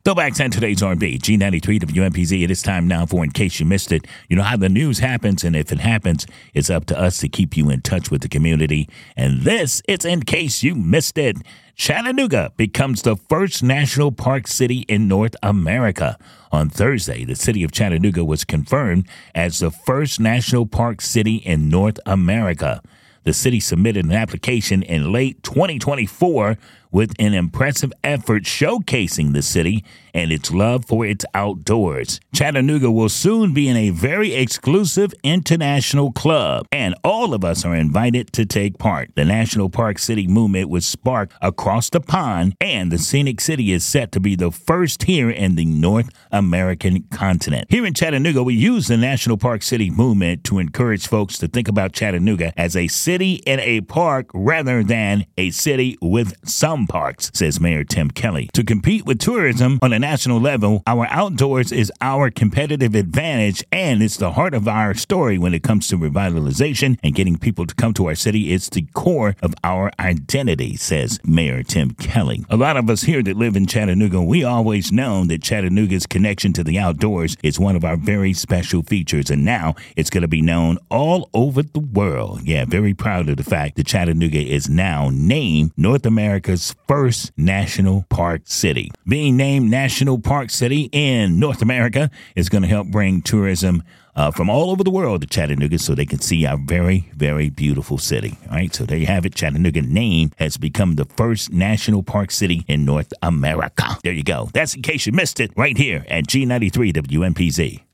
Throwbacks and today's R&B, G93 WMPZ. It is time now for In Case You Missed It. You know how the news happens, and if it happens, it's up to us to keep you in touch with the community. And this is In Case You Missed It. Chattanooga becomes the first national park city in North America. On Thursday, the city of Chattanooga was confirmed as the first national park city in North America. The city submitted an application in late 2024 with an impressive effort showcasing the city and its love for its outdoors. Chattanooga will soon be in a very exclusive international club, and all of us are invited to take part. The National Park City movement was sparked across the pond, and the Scenic City is set to be the first here in the North American continent. Here in Chattanooga, we use the National Park City movement to encourage folks to think about Chattanooga as a city in a park rather than a city with some parks, says Mayor Tim Kelly. To compete with tourism on a national level, our outdoors is our competitive advantage, and it's the heart of our story when it comes to revitalization and getting people to come to our city. It's the core of our identity, says Mayor Tim Kelly. A lot of us here that live in Chattanooga, we always known that Chattanooga's connection to the outdoors is one of our very special features, and now it's going to be known all over the world. Yeah, very proud of the fact that Chattanooga is now named North America's first national park city. Being named National Park City in North America is going to help bring tourism from all over the world to Chattanooga so they can see our very, very beautiful city. All right, so there you have it. Chattanooga name has become the first national park city in North America. There you go. That's In Case You Missed It right here at G93 WMPZ.